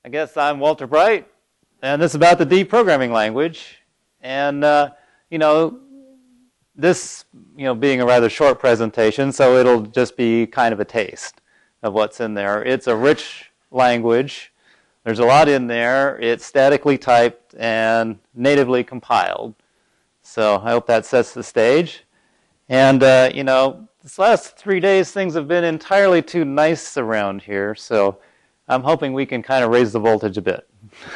I guess I'm Walter Bright, and this is about the D programming language. And, this, being a rather short presentation, so it'll just be kind of a taste of what's in there. It's a rich language. There's a lot in there. It's statically typed and natively compiled. So I hope that sets the stage. And, this last 3 days, things have been entirely too nice around here, so I'm hoping we can kind of raise the voltage a bit.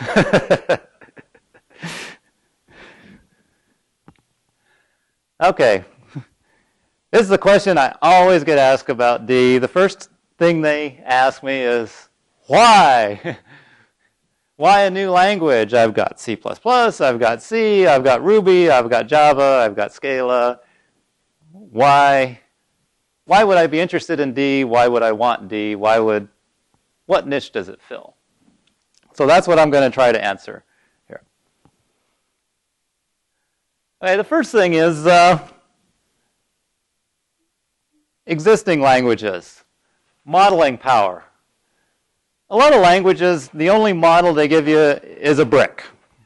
Okay. This is the question I always get asked about D. The first thing they ask me is, why? Why a new language? I've got C++, I've got C, I've got Ruby, I've got Java, I've got Scala. Why would I be interested in D? Why would I want D? What niche does it fill? So that's what I'm going to try to answer here. Okay, the first thing is existing languages, modeling power. A lot of languages, the only model they give you is a brick.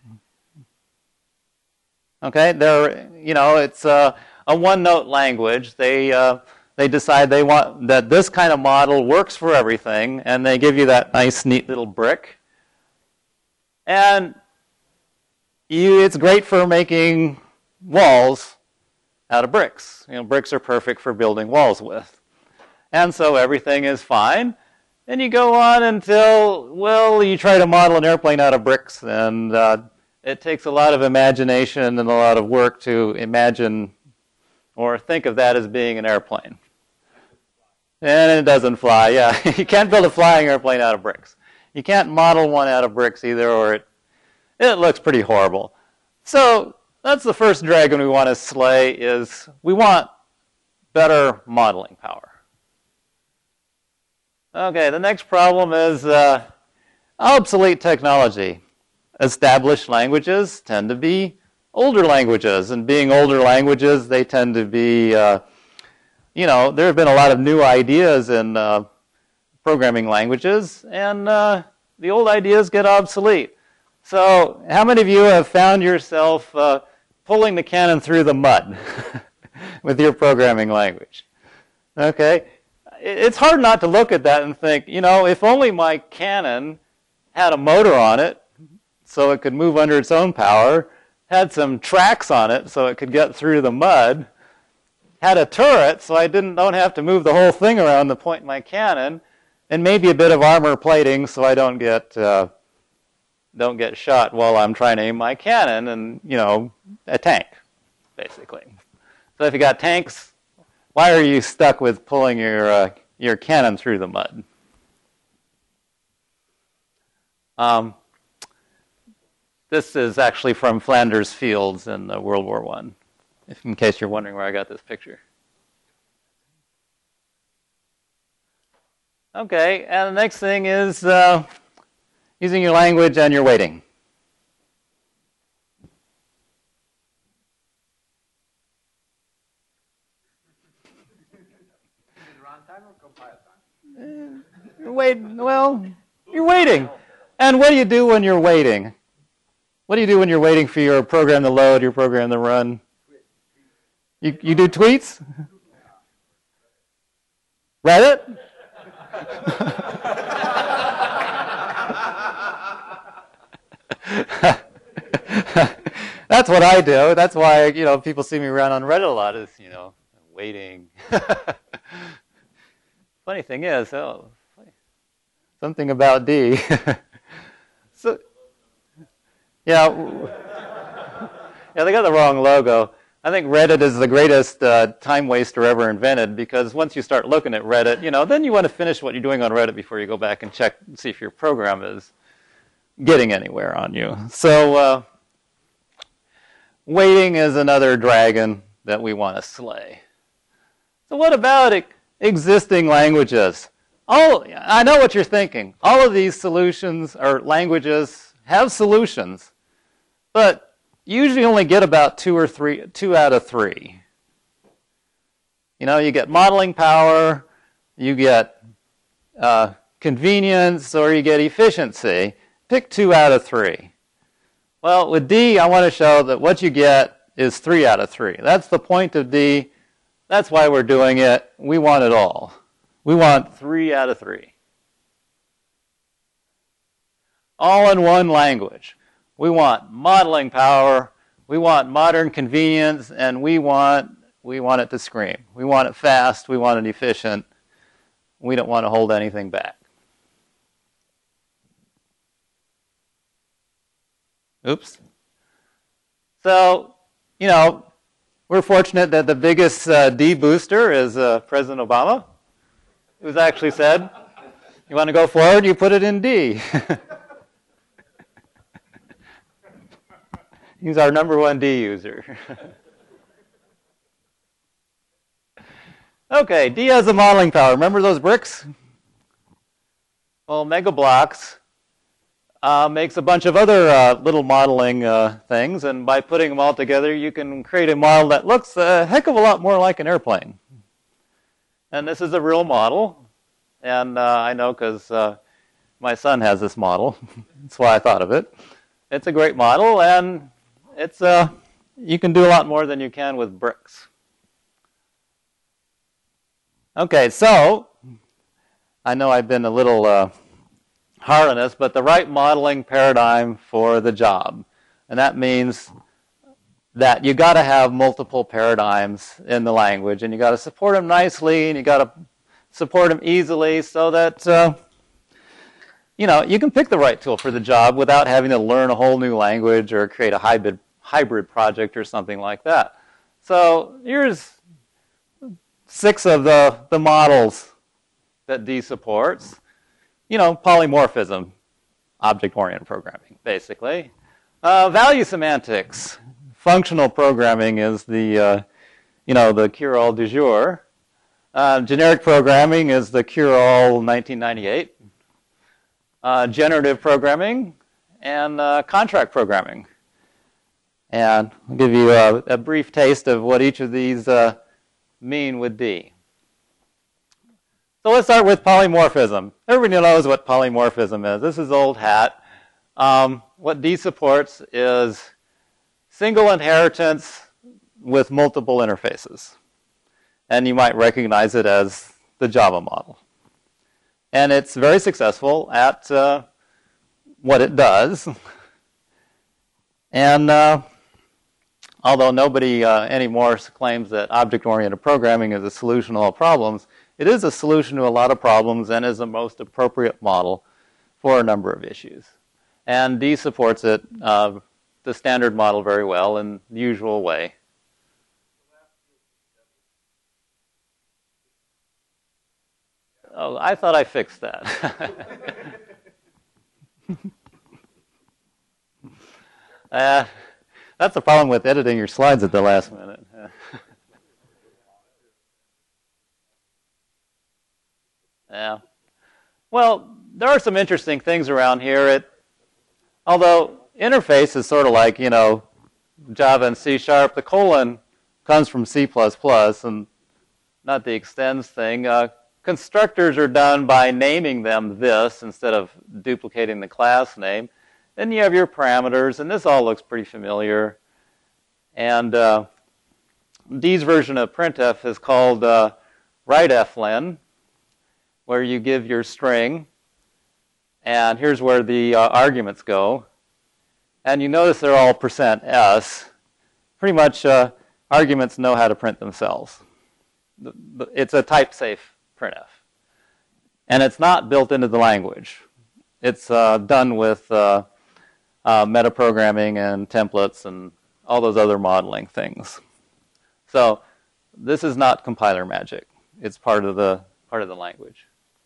Okay, it's a one-note language. They decide they want that this kind of model works for everything, and they give you that nice, neat little brick. And it's great for making walls out of bricks. Bricks are perfect for building walls with. And so everything is fine. And you go on until, you try to model an airplane out of bricks, and it takes a lot of imagination and a lot of work to imagine or think of that as being an airplane. And it doesn't fly, yeah. You can't build a flying airplane out of bricks. You can't model one out of bricks either, or it looks pretty horrible. So that's the first dragon we want to slay, is we want better modeling power. Okay, the next problem is obsolete technology. Established languages tend to be older languages, and being older languages, they tend to be, there have been a lot of new ideas in programming languages, and the old ideas get obsolete. So how many of you have found yourself pulling the cannon through the mud with your programming language? Okay. It's hard not to look at that and think, if only my cannon had a motor on it so it could move under its own power, had some tracks on it so it could get through the mud, had a turret so I don't have to move the whole thing around to point my cannon, and maybe a bit of armor plating so I don't get shot while I'm trying to aim my cannon, and, a tank, basically. So if you got tanks, why are you stuck with pulling your cannon through the mud? This is actually from Flanders Fields in World War I, in case you're wondering where I got this picture. Okay, and the next thing is using your language and your weighting. You're waiting. And what do you do when you're waiting? What do you do when you're waiting for your program to load, your program to run? You do tweets? Reddit? That's what I do. That's why, people see me around on Reddit a lot, is, waiting. Funny thing is, something about D. So, yeah, they got the wrong logo. I think Reddit is the greatest time waster ever invented, because once you start looking at Reddit, then you want to finish what you're doing on Reddit before you go back and check and see if your program is getting anywhere on you. So waiting is another dragon that we want to slay. So what about existing languages? I know what you're thinking. All of these solutions or languages have solutions, but you usually only get about two out of three. You get modeling power, you get convenience, or you get efficiency. pick 2 out of 3. Well, with D, I want to show that what you get is 3 out of 3. That's the point of D. That's why we're doing it. We want it all. We want 3 out of 3. All in one language. We want modeling power. We want modern convenience, and we want it to scream. We want it fast. We want it efficient. We don't want to hold anything back. Oops. So, you know, we're fortunate that the biggest D booster is President Obama, who's actually said, you want to go forward, you put it in D. He's our #1 D user. Okay, D has the modeling power. Remember those bricks? Well, MegaBlocks makes a bunch of other little modeling things, and by putting them all together, you can create a model that looks a heck of a lot more like an airplane. And this is a real model, and I know because my son has this model. That's why I thought of it. It's a great model, and it's you can do a lot more than you can with bricks. Okay, so I know I've been a little hard on this, but the right modeling paradigm for the job. And that means that you got to have multiple paradigms in the language, and you got to support them nicely, and you got to support them easily so that you know, you can pick the right tool for the job without having to learn a whole new language or create a hybrid project or something like that. So here's 6 of the models that D supports. You know, polymorphism, object-oriented programming, basically. Value semantics, functional programming is the, you know, the cure-all du jour. Generic programming is the cure-all 1998. Generative programming and contract programming. And I'll give you a brief taste of what each of these mean with D. So let's start with polymorphism. Everybody knows what polymorphism is. This is old hat. What D supports is single inheritance with multiple interfaces. And you might recognize it as the Java model. And it's very successful at what it does. And although nobody anymore claims that object-oriented programming is a solution to all problems, it is a solution to a lot of problems and is the most appropriate model for a number of issues. And D supports it, the standard model, very well in the usual way. Oh, I thought I fixed that. That's the problem with editing your slides at the last minute. Yeah. Well, there are some interesting things around here. Although interface is sort of like, you know, Java and C#, the colon comes from C++ and not the extends thing. Constructors are done by naming them this instead of duplicating the class name. Then you have your parameters, and this all looks pretty familiar. And D's version of printf is called writeflen, where you give your string, and here's where the arguments go. And you notice they're all %s. Pretty much arguments know how to print themselves. It's a type-safe printf. And it's not built into the language. It's done with metaprogramming and templates and all those other modeling things. So this is not compiler magic. It's part of the language.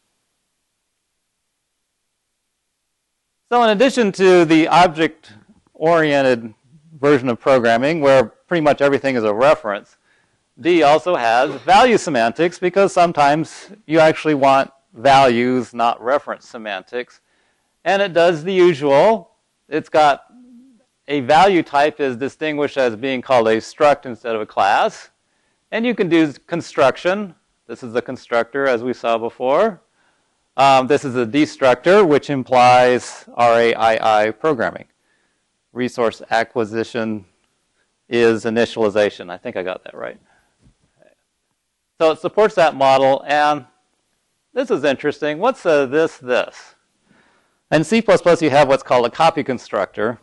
So in addition to the object-oriented version of programming, where pretty much everything is a reference, D also has value semantics, because sometimes you actually want values, not reference semantics. And it does the usual. It's got a value type is distinguished as being called a struct instead of a class. And you can do construction. This is the constructor, as we saw before. This is a destructor, which implies RAII programming. Resource acquisition is initialization. I think I got that right. So it supports that model, and this is interesting. What's this? In C++, you have what's called a copy constructor.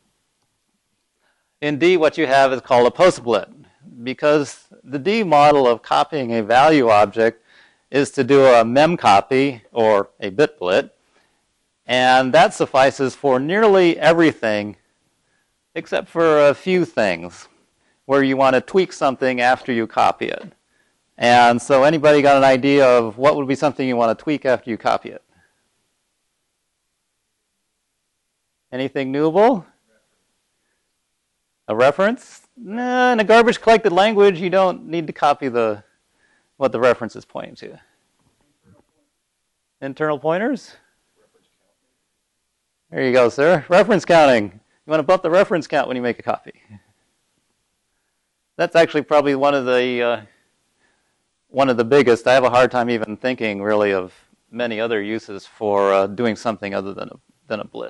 In D, what you have is called a postblit, because the D model of copying a value object is to do a memcopy, or a bitblit, and that suffices for nearly everything except for a few things where you want to tweak something after you copy it. And so anybody got an idea of what would be something you want to tweak after you copy it? Anything newable? A reference? No, in a garbage collected language, you don't need to copy what the reference is pointing to. Internal pointers? There you go, sir. Reference counting. You want to bump the reference count when you make a copy. That's actually probably one of the biggest. I have a hard time even thinking really of many other uses for doing something other than a blit.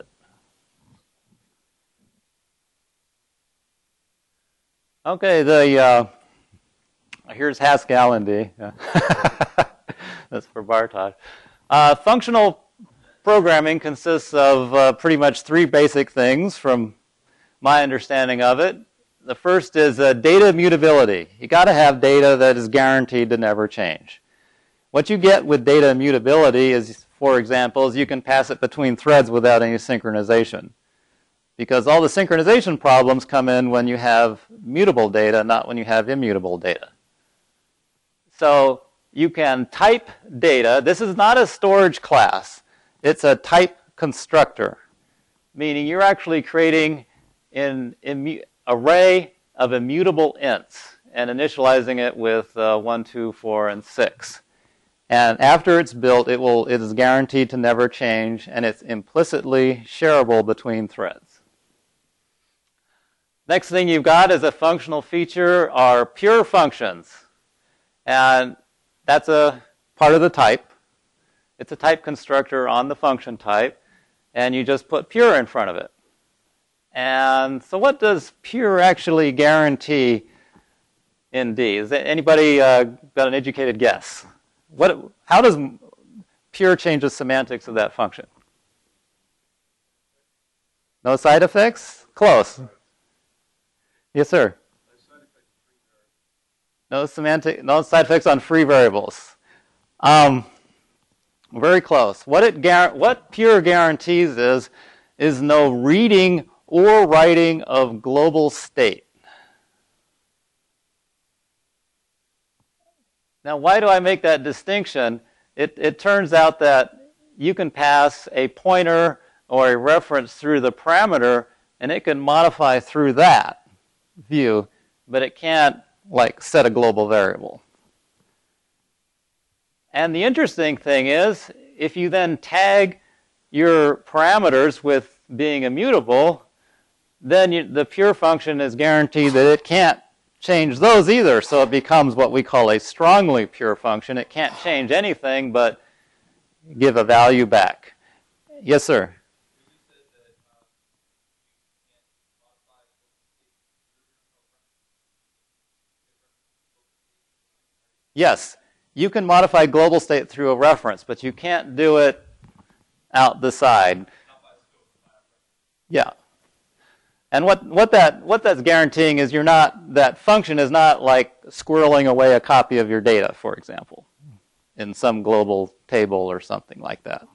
Okay, here's Haskell and D. That's for Bartosz. Functional programming consists of pretty much three basic things from my understanding of it. The first is data immutability. You got to have data that is guaranteed to never change. What you get with data immutability is, for example, you can pass it between threads without any synchronization. Because all the synchronization problems come in when you have mutable data, not when you have immutable data. So you can type data. This is not a storage class. It's a type constructor, meaning you're actually creating an array of immutable ints and initializing it with 1, 2, 4, and 6. And after it's built, it is guaranteed to never change, and it's implicitly shareable between threads. Next thing you've got as a functional feature are pure functions. And that's a part of the type. It's a type constructor on the function type, and you just put pure in front of it. And so what does pure actually guarantee in D? Is anybody got an educated guess? How does pure change the semantics of that function? No side effects? Close. Yes, sir. No side effects on free variables. Very close. What pure guarantees is no reading or writing of global state. Now, why do I make that distinction? It turns out that you can pass a pointer or a reference through the parameter, and it can modify through that view, but it can't set a global variable. And the interesting thing is, if you then tag your parameters with being immutable, then the pure function is guaranteed that it can't change those either. So it becomes what we call a strongly pure function. It can't change anything but give a value back. Yes, sir? Yes. You can modify global state through a reference, but you can't do it out the side. Yeah. And what that's guaranteeing is that function is not like squirreling away a copy of your data, for example, in some global table or something like that.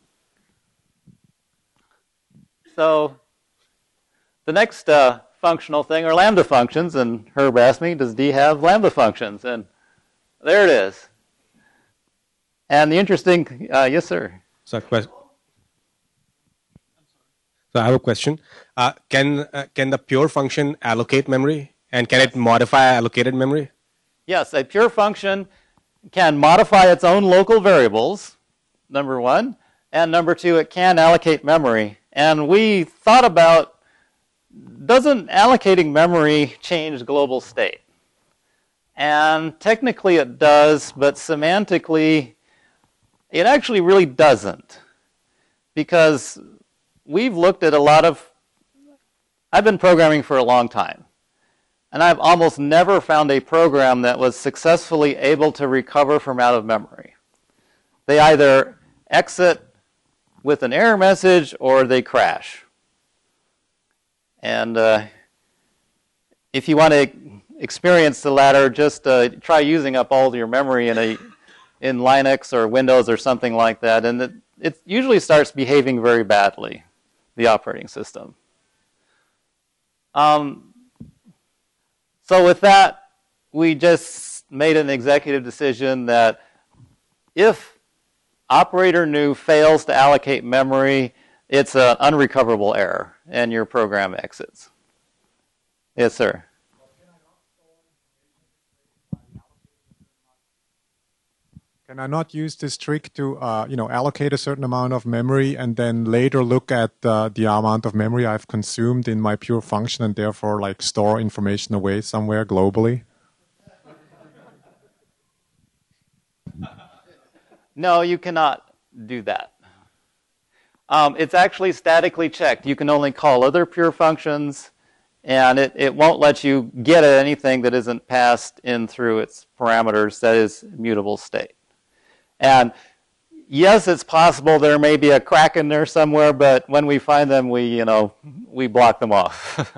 So the next functional thing are lambda functions, and Herb asked me, does D have lambda functions? And there it is. And the interesting, yes, sir. So I have a question. Can the pure function allocate memory? And can it modify allocated memory? Yes, a pure function can modify its own local variables, number one. And number two, it can allocate memory. And we thought about, doesn't allocating memory change global state? And technically it does, but semantically, It actually really doesn't, because we've looked at a lot of, I've been programming for a long time, and I've almost never found a program that was successfully able to recover from out of memory. They either exit with an error message or they crash. And if you want to experience the latter, just try using up all your memory in Linux or Windows or something like that, and it usually starts behaving very badly, the operating system. So with that, we just made an executive decision that if operator new fails to allocate memory, it's an unrecoverable error, and your program exits. Yes, sir. Can I not use this trick to, allocate a certain amount of memory and then later look at the amount of memory I've consumed in my pure function and therefore like store information away somewhere globally? No, you cannot do that. It's actually statically checked. You can only call other pure functions, and it won't let you get at anything that isn't passed in through its parameters, that is, mutable state. And yes, it's possible there may be a crack in there somewhere, but when we find them, we block them off.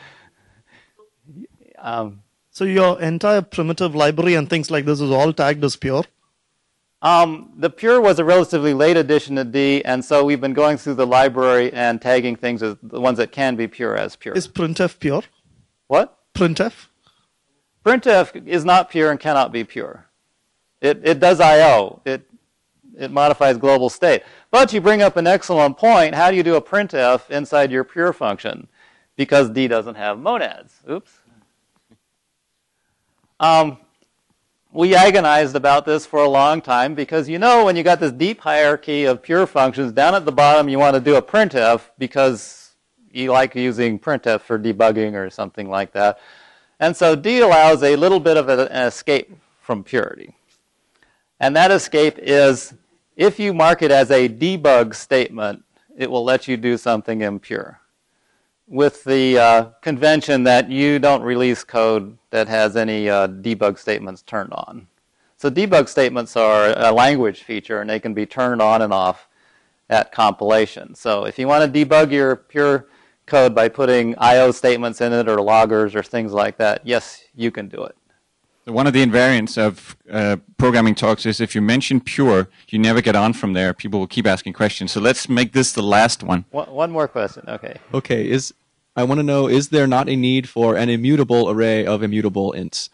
So your entire primitive library and things like this is all tagged as pure? The pure was a relatively late addition to D, and so we've been going through the library and tagging things as the ones that can be pure as pure. Is printf pure? What? Printf? Printf is not pure and cannot be pure. It does I/O. It modifies global state. But you bring up an excellent point. How do you do a printf inside your pure function? Because D doesn't have monads. Oops. We agonized about this for a long time because when you got this deep hierarchy of pure functions, down at the bottom you want to do a printf because you like using printf for debugging or something like that. And so D allows a little bit of an escape from purity. And that escape is, if you mark it as a debug statement, it will let you do something impure, with the convention that you don't release code that has any debug statements turned on. So debug statements are a language feature, and they can be turned on and off at compilation. So if you want to debug your pure code by putting I/O statements in it or loggers or things like that, yes, you can do it. One of the invariants of programming talks is if you mention pure, you never get on from there. People will keep asking questions. So let's make this the last one. One more question. Okay. Okay. I want to know, is there not a need for an immutable array of immutable ints?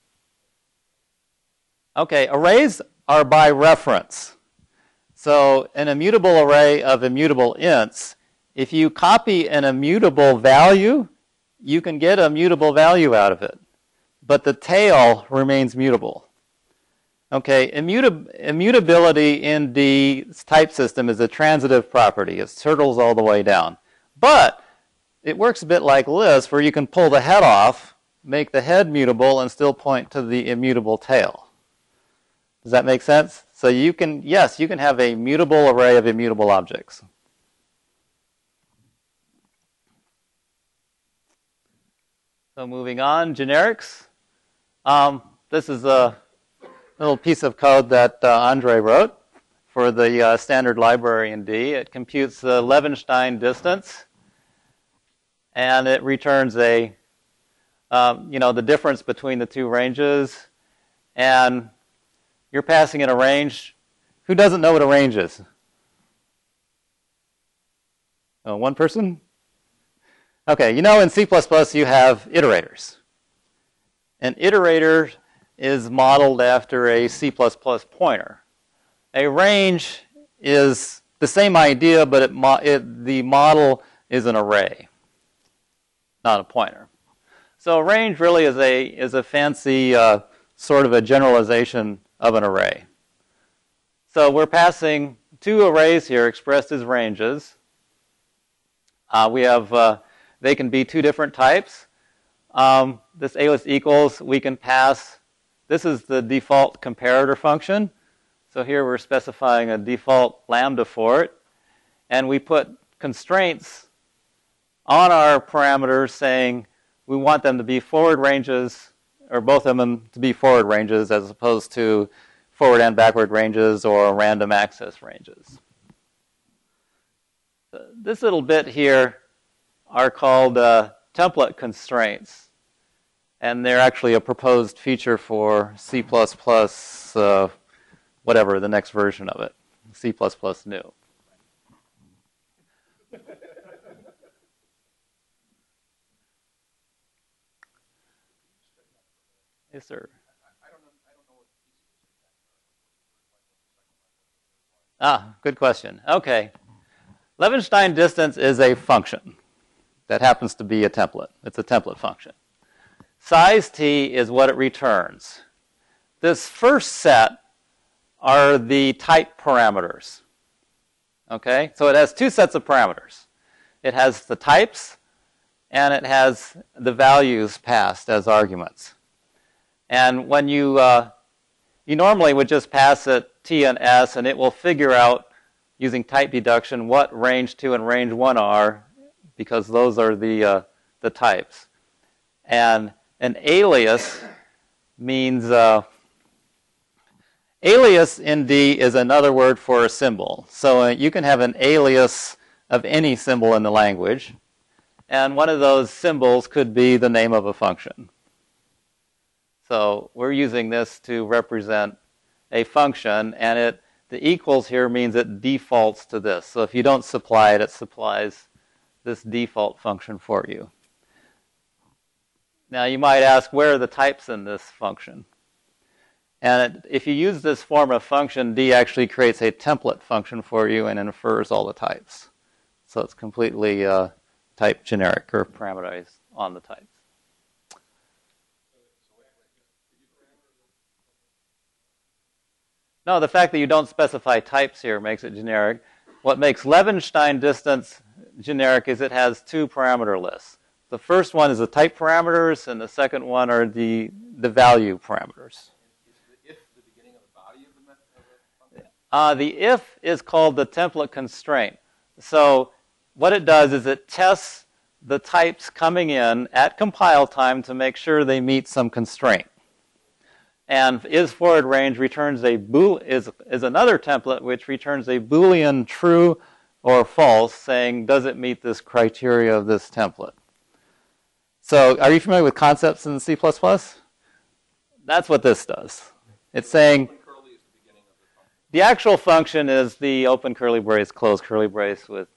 Okay. Arrays are by reference. So an immutable array of immutable ints, if you copy an immutable value, you can get a mutable value out of it. But the tail remains mutable. Okay, immutability in the type system is a transitive property. It turtles all the way down. But it works a bit like Lisp, where you can pull the head off, make the head mutable, and still point to the immutable tail. Does that make sense? So you can have a mutable array of immutable objects. So moving on, generics. This is a little piece of code that Andre wrote for the standard library in D. It computes the Levenshtein distance, and it returns the difference between the two ranges. And you're passing in a range. Who doesn't know what a range is? Oh, one person? Okay, in C++ you have iterators. An iterator is modeled after a C++ pointer. A range is the same idea, but the model is an array, not a pointer. So a range really is a fancy sort of a generalization of an array. So we're passing two arrays here expressed as ranges. They can be two different types. This alias equals, we can pass, this is the default comparator function. So here we're specifying a default lambda for it, and we put constraints on our parameters saying we want them to be forward ranges, or both of them to be forward ranges as opposed to forward and backward ranges or random access ranges. This little bit here are called template constraints, and they're actually a proposed feature for C++, whatever, the next version of it, C++ new. Yes, sir. Good question. Okay. Levenshtein distance is a function that happens to be a template. It's a template function. Size t is what it returns. This first set are the type parameters. Okay? So it has two sets of parameters. It has the types, and it has the values passed as arguments. And when you normally would just pass it t and s, and it will figure out, using type deduction, what range 2 and range 1 are, because those are the types. And an alias means, alias in D is another word for a symbol. So you can have an alias of any symbol in the language, and one of those symbols could be the name of a function. So we're using this to represent a function, and the equals here means it defaults to this. So if you don't supply it, it supplies this default function for you. Now you might ask, where are the types in this function? And if you use this form of function, D actually creates a template function for you and infers all the types. So it's completely type generic or parameterized on the types. No, the fact that you don't specify types here makes it generic. What makes Levenshtein distance generic is it has two parameter lists. The first one is the type parameters, and the second one are the value parameters. Is the if the beginning of the body of the function? The if is called the template constraint. So what it does is it tests the types coming in at compile time to make sure they meet some constraint. And is forward range returns is another template which returns a Boolean true or false, saying does it meet this criteria of this template. So are you familiar with concepts in C++? That's what this does. It's saying the actual function is the open curly brace, close curly brace with the ...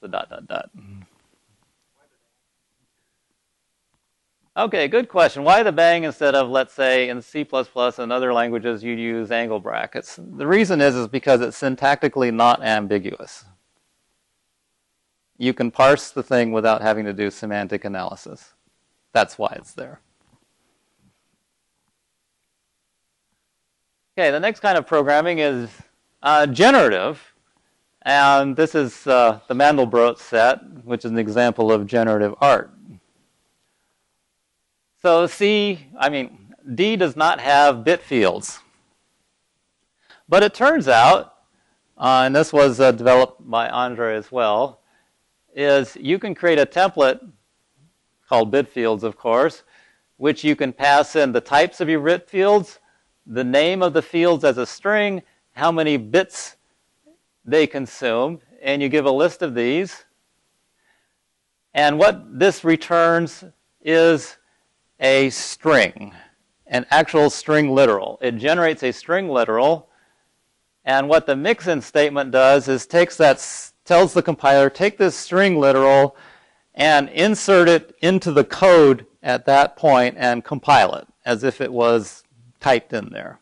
Okay, good question. Why the bang instead of, let's say, in C++ and other languages you use angle brackets? The reason is because it's syntactically not ambiguous. You can parse the thing without having to do semantic analysis. That's why it's there. Okay, the next kind of programming is generative. And this is the Mandelbrot set, which is an example of generative art. So D does not have bit fields. But it turns out, and this was developed by Andre as well, is you can create a template called bit fields, of course, which you can pass in the types of your bit fields, the name of the fields as a string, how many bits they consume, and you give a list of these. And what this returns is a string, an actual string literal. It generates a string literal, and what the mix-in statement does is tells the compiler, take this string literal and insert it into the code at that point and compile it as if it was typed in there.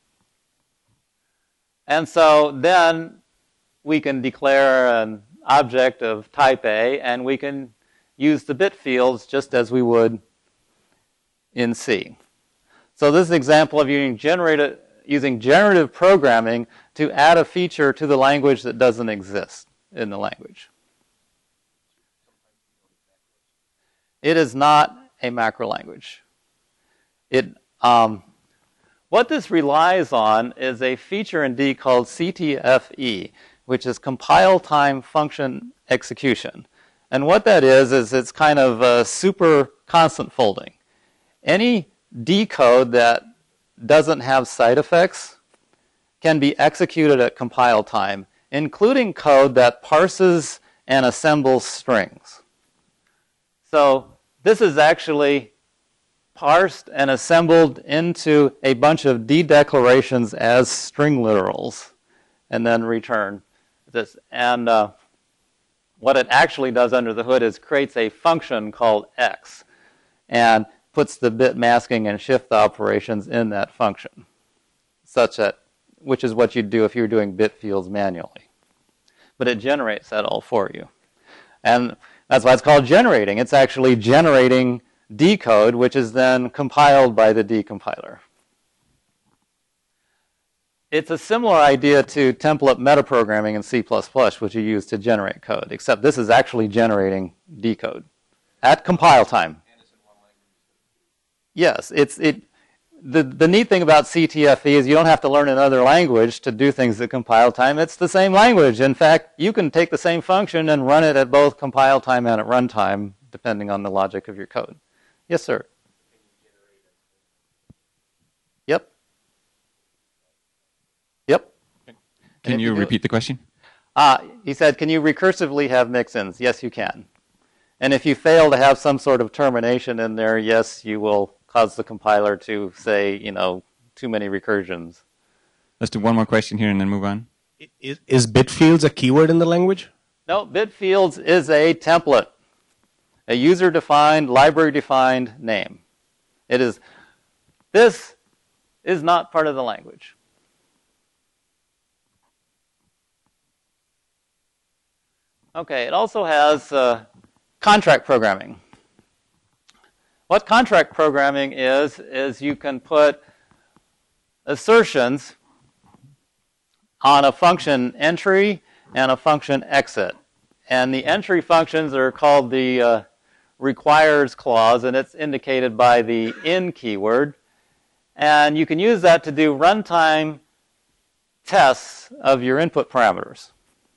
And so then we can declare an object of type A, and we can use the bit fields just as we would in C. So this is an example of using generative programming to add a feature to the language that doesn't exist in the language. It is not a macro language. What What this relies on is a feature in D called CTFE, which is compile time function execution. And what that is it's kind of a super constant folding. Any D code that doesn't have side effects can be executed at compile time, including code that parses and assembles strings. So this is actually parsed and assembled into a bunch of D declarations as string literals, and then return this. And what it actually does under the hood is creates a function called X, and puts the bit masking and shift operations in that function, such that, which is what you'd do if you were doing bit fields manually. But it generates that all for you. And that's why it's called generating. It's actually generating D code, which is then compiled by the decompiler. It's a similar idea to template metaprogramming in C++, which you use to generate code, except this is actually generating D code at compile time. Yes, the neat thing about CTFE is you don't have to learn another language to do things at compile time. It's the same language. In fact, you can take the same function and run it at both compile time and at runtime, depending on the logic of your code. Yes, sir. Yep. Yep. Can you repeat the question? He said, can you recursively have mix-ins? Yes, you can. And if you fail to have some sort of termination in there, yes, you will cause the compiler to say, too many recursions. Let's do one more question here and then move on. Is bit fields a keyword in the language? No, bit fields is a template, a user-defined, library-defined name. This is not part of the language. Okay, it also has contract programming. What contract programming is you can put assertions on a function entry and a function exit. And the entry functions are called the requires clause, and it's indicated by the in keyword. And you can use that to do runtime tests of your input parameters.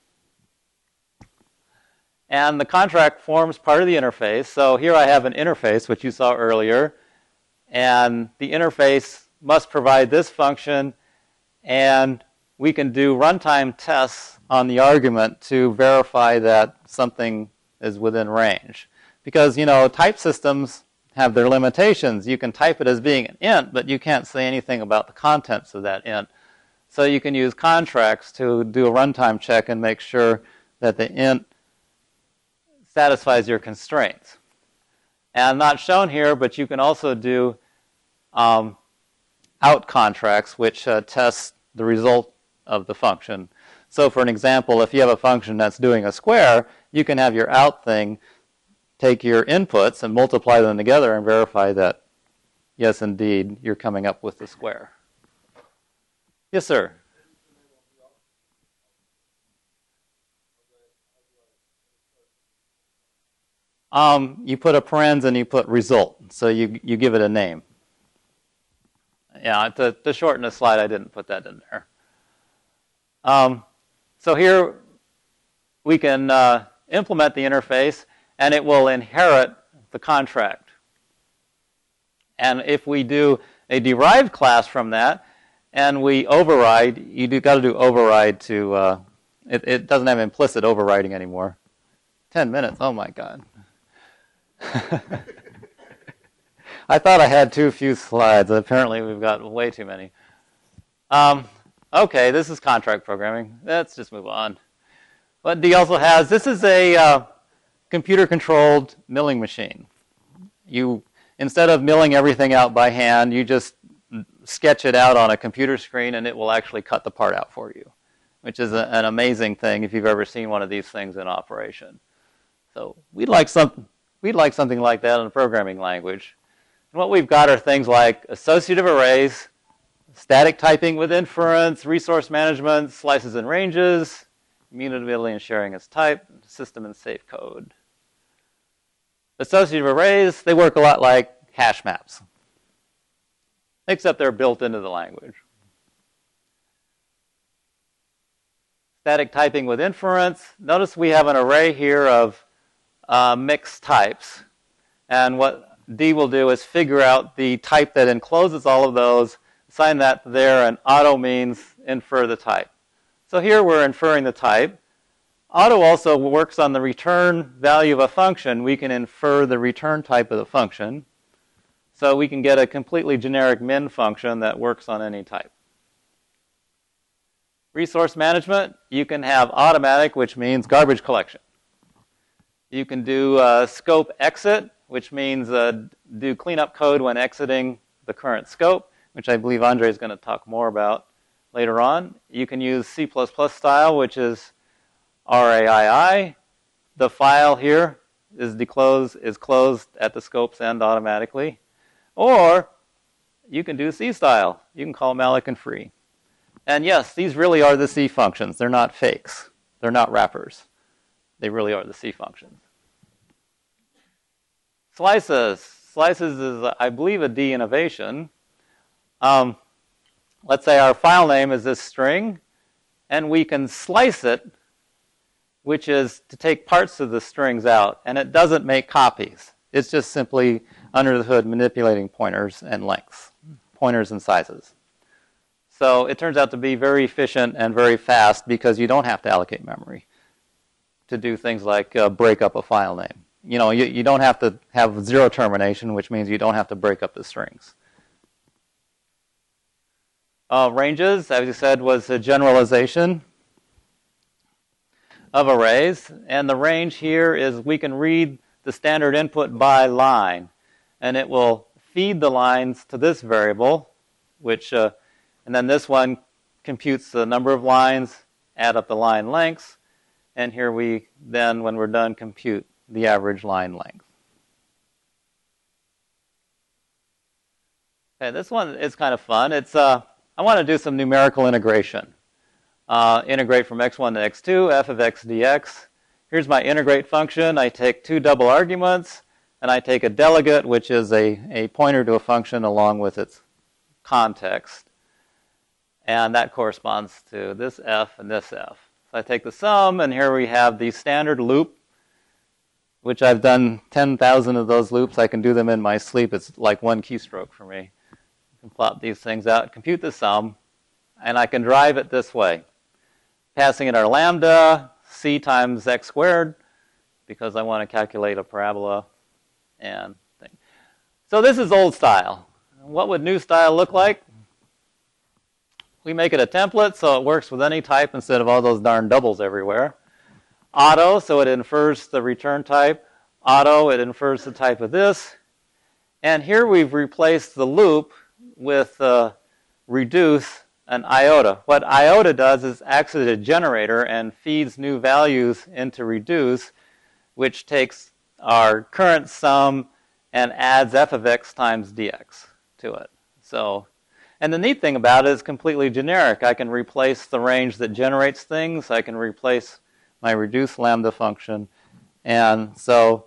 And the contract forms part of the interface. So here I have an interface, which you saw earlier. And the interface must provide this function. And we can do runtime tests on the argument to verify that something is within range. Because, type systems have their limitations. You can type it as being an int, but you can't say anything about the contents of that int. So you can use contracts to do a runtime check and make sure that the int satisfies your constraints. And not shown here, but you can also do out contracts, which test the result of the function. So for an example, if you have a function that's doing a square, you can have your out thing take your inputs and multiply them together and verify that, yes, indeed, you're coming up with the square. Yes, sir. You put a parens and you put result. So you give it a name. Yeah, to shorten the slide, I didn't put that in there. So here we can implement the interface, and it will inherit the contract. And if we do a derived class from that, and we override, you got to do override to, it doesn't have implicit overriding anymore. 10 minutes, oh my God. I thought I had too few slides. Apparently we've got way too many. Okay, this is contract programming. Let's just move on. What D also has, this is a computer-controlled milling machine. Instead of milling everything out by hand, you just sketch it out on a computer screen and it will actually cut the part out for you, which is an amazing thing if you've ever seen one of these things in operation. So we'd like something like that in a programming language. And what we've got are things like associative arrays, static typing with inference, resource management, slices and ranges, immutability and sharing as type, system and safe code. Associative arrays, they work a lot like hash maps. except they're built into the language. Static typing with inference. Notice we have an array here of mixed types. And what D will do is figure out the type that encloses all of those, assign that there, and auto means infer the type. So here we're inferring the type. Auto also works on the return value of a function. We can infer the return type of the function. So we can get a completely generic min function that works on any type. Resource management, you can have automatic, which means garbage collection. You can do scope exit, which means do cleanup code when exiting the current scope, which I believe Andre is going to talk more about later on. You can use C++ style, which is RAII. The file here is closed at the scope's end automatically. Or you can do C style. You can call malloc and free. And yes, these really are the C functions. They're not fakes. They're not wrappers. They really are the C functions. Slices. Slices is, I believe, a D innovation. Let's say our file name is this string, and we can slice it, which is to take parts of the strings out, and it doesn't make copies. It's just simply under the hood manipulating pointers and lengths, pointers and sizes. So it turns out to be very efficient and very fast because you don't have to allocate memory to do things like break up a file name. You know, you don't have to have zero termination, which means you don't have to break up the strings. Ranges, as you said, was a generalization of arrays. And the range here is we can read the standard input by line. And it will feed the lines to this variable, which, and then this one computes the number of lines, add up the line lengths. And here we then, when we're done, compute the average line length. Okay, this one is kind of fun. It's I want to do some numerical integration. Integrate from x1 to x2, f of x dx. Here's my integrate function. I take two double arguments, and I take a delegate, which is a pointer to a function along with its context. And that corresponds to this f and this f. So I take the sum, and here we have the standard loop, which I've done 10,000 of those loops. I can do them in my sleep. It's like one keystroke for me. I can plot these things out, compute the sum, and I can drive it this way. Passing it our lambda, c times x squared, because I want to calculate a parabola and thing. So this is old style. What would new style look like? We make it a template so it works with any type instead of all those darn doubles everywhere. Auto, so it infers the return type. Auto, it infers the type of this. And here we've replaced the loop with reduce and iota. What iota does is acts as a generator and feeds new values into reduce, which takes our current sum and adds f of x times dx to it. So, and the neat thing about it is completely generic. I can replace the range that generates things. I can replace my reduce lambda function. And so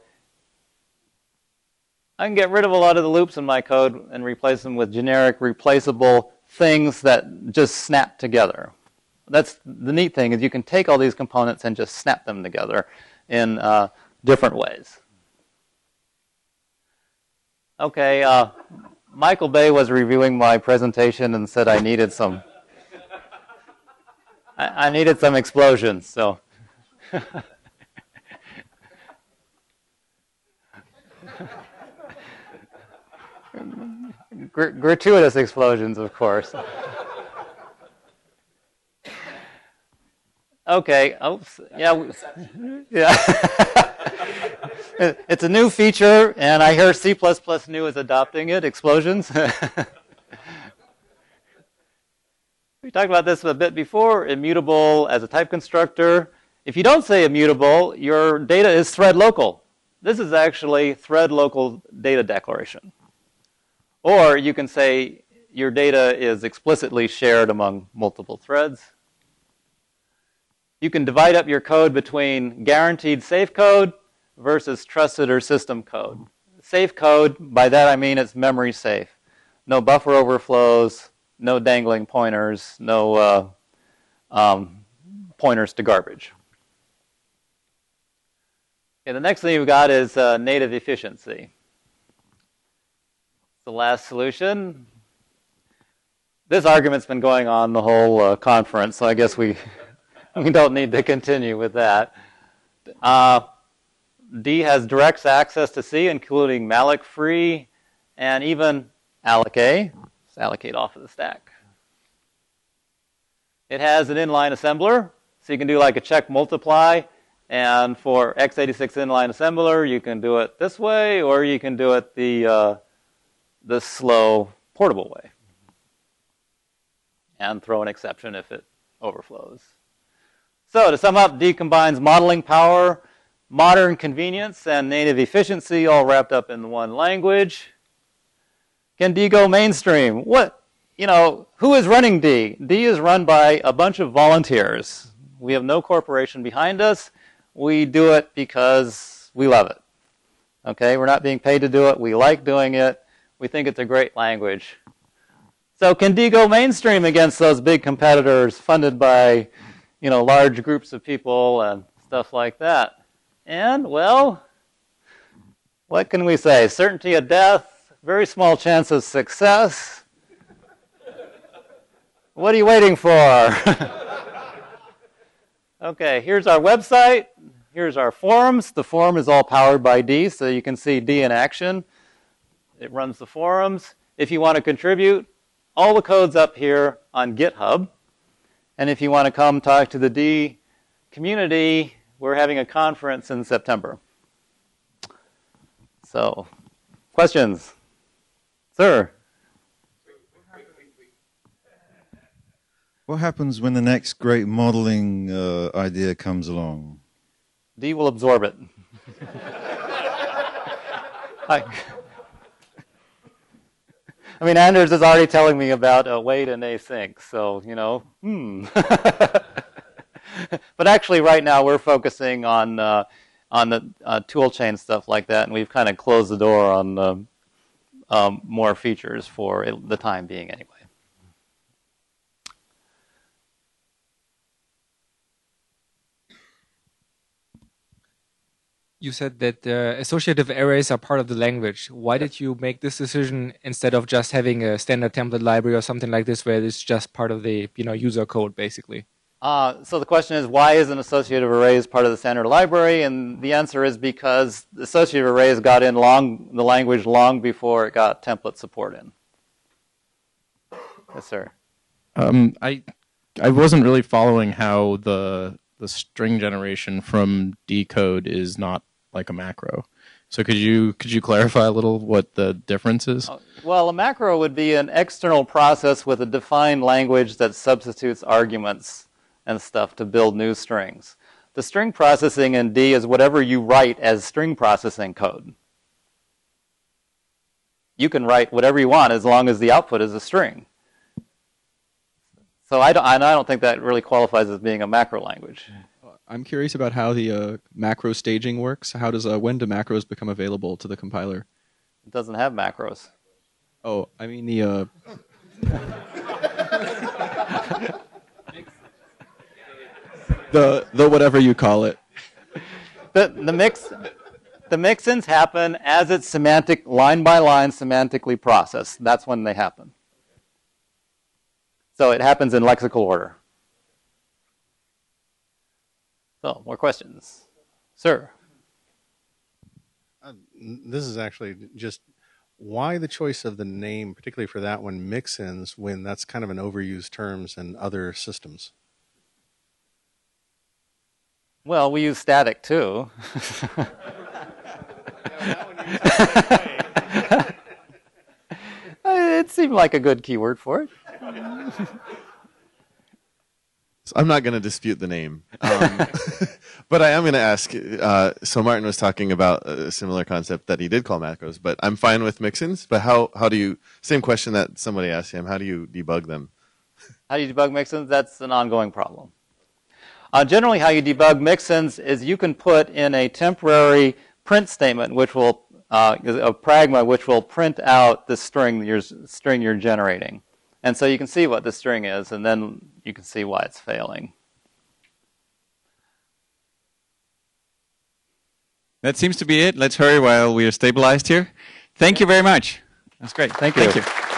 I can get rid of a lot of the loops in my code and replace them with generic replaceable things that just snap together. That's the neat thing, is you can take all these components and just snap them together in different ways. Okay, Michael Bay was reviewing my presentation and said I needed some I needed some explosions, so gratuitous explosions, of course. Okay. Oops. Yeah. Yeah. It's a new feature, and I hear C++ new is adopting it. Explosions. We talked about this a bit before. Immutable as a type constructor. If you don't say immutable, your data is thread local. This is actually thread local data declaration. Or you can say your data is explicitly shared among multiple threads. You can divide up your code between guaranteed safe code versus trusted or system code. Safe code, by that I mean it's memory safe. no buffer overflows, no dangling pointers, no pointers to garbage. Okay, the next thing we've got is native efficiency. The last solution. This argument's been going on the whole conference, so I guess we don't need to continue with that. D has direct access to C, including malloc free and even alloc A. Let's allocate off of the stack. It has an inline assembler, so you can do like a check multiply. And for x86 inline assembler, you can do it this way, or you can do it the slow portable way. And throw an exception if it overflows. So to sum up, D combines modeling power, modern convenience, and native efficiency all wrapped up in one language. Can D go mainstream? Who is running D? D is run by a bunch of volunteers. We have no corporation behind us. We do it because we love it. Okay, we're not being paid to do it. We like doing it. We think it's a great language. So can D go mainstream against those big competitors funded by, large groups of people and stuff like that? And, well, what can we say? Certainty of death, very small chance of success. What are you waiting for? Okay, here's our website. Here's our forums. The forum is all powered by D, so you can see D in action. It runs the forums. If you want to contribute, all the code's up here on GitHub. And if you want to come talk to the D community, we're having a conference in September. So, questions? Sir? What happens when the next great modeling idea comes along? D will absorb it. Anders is already telling me about await and async, so, But actually, right now, we're focusing on the tool chain stuff like that, and we've kind of closed the door on more features for the time being anyway. You said that associative arrays are part of the language. Why did you make this decision instead of just having a standard template library or something like this, where it's just part of the user code, basically? So the question is, why isn't associative arrays part of the standard library? And the answer is because associative arrays got in the language long before it got template support in. Yes, sir. I wasn't really following how the string generation from D code is not like a macro. So could you clarify a little what the difference is? Well, a macro would be an external process with a defined language that substitutes arguments and stuff to build new strings. The string processing in D is whatever you write as string processing code. You can write whatever you want as long as the output is a string. So I don't think that really qualifies as being a macro language. I'm curious about how the macro staging works. How does when do macros become available to the compiler? It doesn't have macros. Oh, I mean the. The whatever you call it. The mixins happen as it's line by line semantically processed. That's when they happen. So it happens in lexical order. So, more questions? Sir? This is actually just why the choice of the name, particularly for that one, mixins, when that's kind of an overused term in other systems? Well, we use static too. It seemed like a good keyword for it. I'm not going to dispute the name, but I am going to ask. So Martin was talking about a similar concept that he did call macros, but I'm fine with mixins. But how do you? Same question that somebody asked him. How do you debug them? How do you debug mixins? That's an ongoing problem. Generally, how you debug mixins is you can put in a temporary print statement, which will a pragma which will print out the string you're generating. And so you can see what the string is, and then you can see why it's failing. That seems to be it. Let's hurry while we are stabilized here. Thank you very much. That's great. Thank you. Thank you.